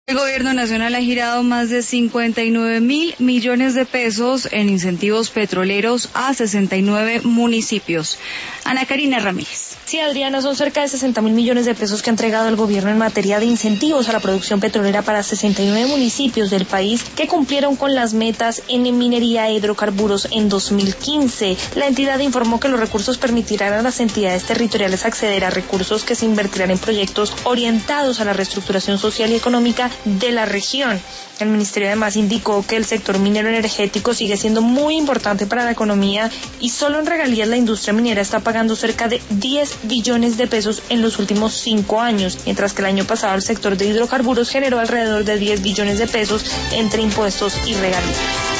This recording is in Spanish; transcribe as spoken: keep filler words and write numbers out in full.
El gobierno nacional ha girado más de cincuenta y nueve mil millones de pesos en incentivos petroleros a sesenta y nueve municipios. Ana Karina Ramírez. Sí, Adriana, son cerca de sesenta mil millones de pesos que ha entregado el gobierno en materia de incentivos a la producción petrolera para sesenta y nueve municipios del país que cumplieron con las metas en minería e hidrocarburos en dos mil quince. La entidad informó que los recursos permitirán a las entidades territoriales acceder a recursos que se invertirán en proyectos orientados a la reestructuración social y económica de la región. El ministerio además indicó que el sector minero energético sigue siendo muy importante para la economía y solo en regalías la industria minera está pagando cerca de diez billones de pesos en los últimos cinco años, mientras que el año pasado el sector de hidrocarburos generó alrededor de diez billones de pesos entre impuestos y regalías.